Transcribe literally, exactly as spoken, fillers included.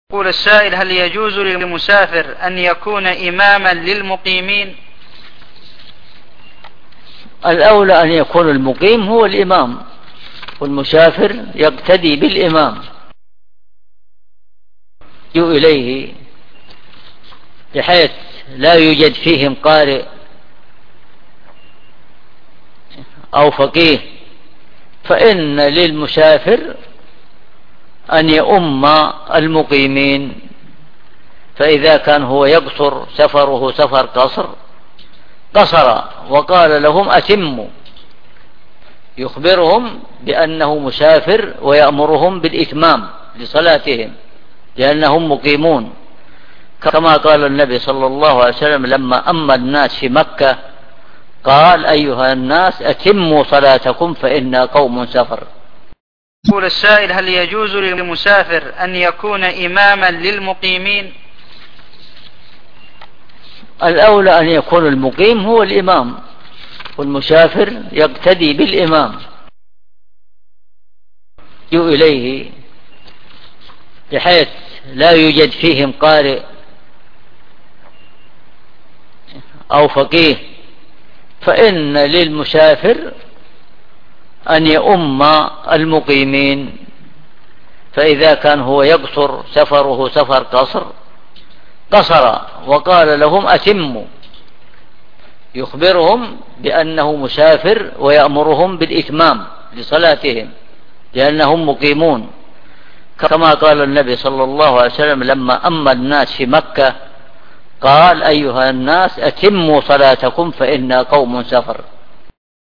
يقول السائل: هل يجوز للمسافر أن يكون إماما للمقيمين؟ الأولى أن يكون المقيم هو الإمام، والمسافر يقتدي بالإمام إليه، بحيث لا يوجد فيهم قارئ أو فقيه، فإن للمسافر أن يؤم المقيمين. فإذا كان هو يقصر سفره سفر قصر قصر وقال لهم أتموا، يخبرهم بأنه مسافر ويأمرهم بالإتمام لصلاتهم لأنهم مقيمون، كما قال النبي صلى الله عليه وسلم لما أما الناس في مكة قال: أيها الناس أتموا صلاتكم فإنا قوم سفر. يقول السائل: هل يجوز للمسافر أن يكون إماما للمقيمين؟ الأولى أن يكون المقيم هو الإمام، والمسافر يقتدي بالإمام إليه، بحيث لا يوجد فيهم قارئ أو فقيه، فإن للمسافر أن يؤم المقيمين. فإذا كان هو يقصر سفره سفر قصر قصر وقال لهم أتموا، يخبرهم بأنه مسافر ويأمرهم بالإتمام لصلاتهم لأنهم مقيمون، كما قال النبي صلى الله عليه وسلم لما أما الناس في مكة قال: أيها الناس أتموا صلاتكم فإنا قوم سفر.